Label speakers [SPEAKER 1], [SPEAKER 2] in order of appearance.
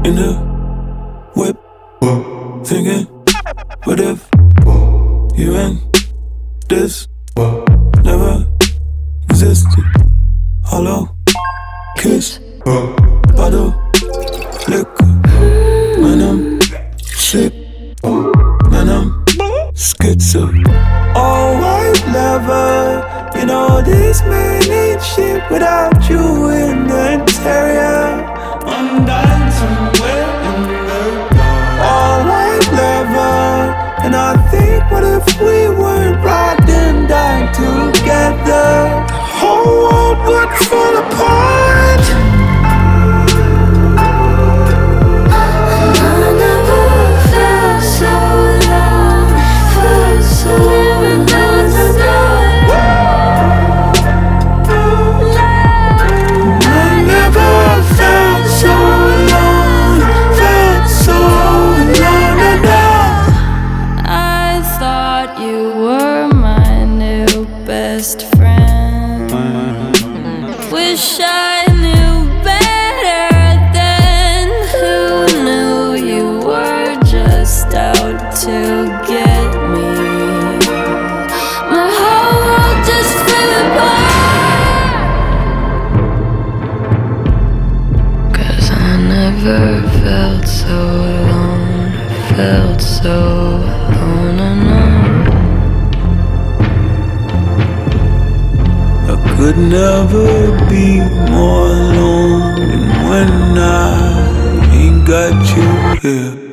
[SPEAKER 1] in the whip, thinking, what if you and this never existed? Hollow kiss, bottle liquor. Man, I'm sick, man, I'm schizo. Oh, white lover, you know this man ain't shit without you in the interior. I'm dying somewhere in the dark. Oh, white lover, and I think, what if we weren't riding down together? The whole world would fall apart.
[SPEAKER 2] I never felt so alone, felt so without the love.
[SPEAKER 1] I never felt so alone, felt so alone and down.
[SPEAKER 2] I thought you were my new best friend. Wish I knew better then. Who knew you were just out to get me? My whole world just fell apart. 'Cause I never felt so alone, felt so alone and alone.
[SPEAKER 1] I could never be more alone than when I ain't got you here.